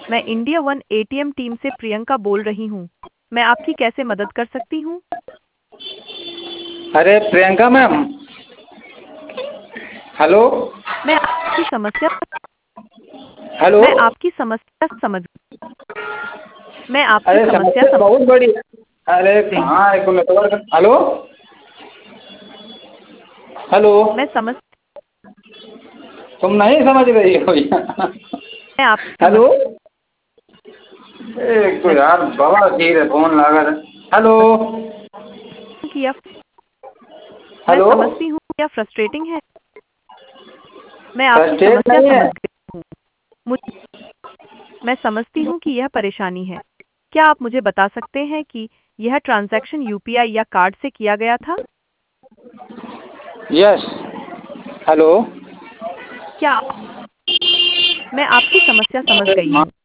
मैं India one ATM team से प्रियंका बोल रही हूँ। मैं आपकी कैसे मदद कर सकती हूँ? अरे प्रियंका मैम, हेलो। मैं आपकी समस्या हेलो। मैं आपकी समस्या समझ मैं आपकी अरे समस्या समस्या समझ बहुत बड़ी है। अरे गई हूँ। कहाँ है कोई नेटवर्क? Hello hello. मैं समझ तुम नहीं समझ रही हो यार। मैं आपकी समझ हेलो। एक तो यार बड़ा धीरे फोन लगा है। हेलो किया मैं हेलो। समझती हूँ या फ्रस्ट्रेटिंग है। मैं आपकी फ्रस्ट्रेट समस्या नहीं है। समझ गई हूँ। मुझ मैं समझती हूँ कि यह परेशानी है। क्या आप मुझे बता सकते हैं कि यह ट्रांजैक्शन यूपीआई या कार्ड से किया गया था? यस। हेलो। क्या मैं आपकी समस्या समझ गई हूँ।